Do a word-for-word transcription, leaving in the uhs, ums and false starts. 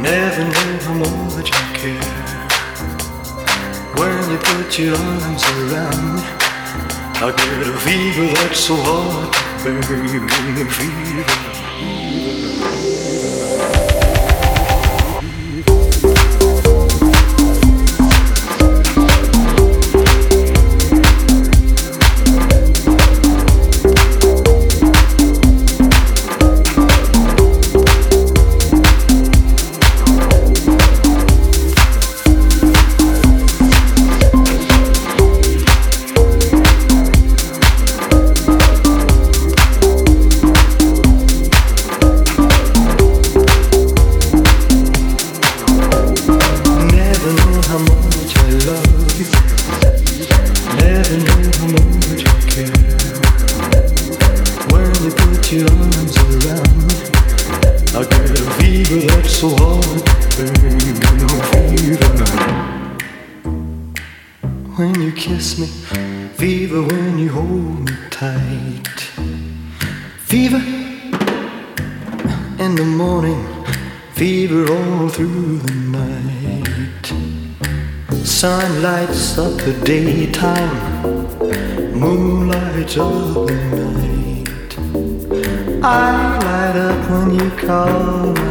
Never knew how much I care when you put your arms around me. I get a fever that's so hard to bear, fever. When you kiss me, fever when you hold me tight. Fever in the morning, fever all through the night. Sun lights up the daytime, moon lights up the night. I light up when you call my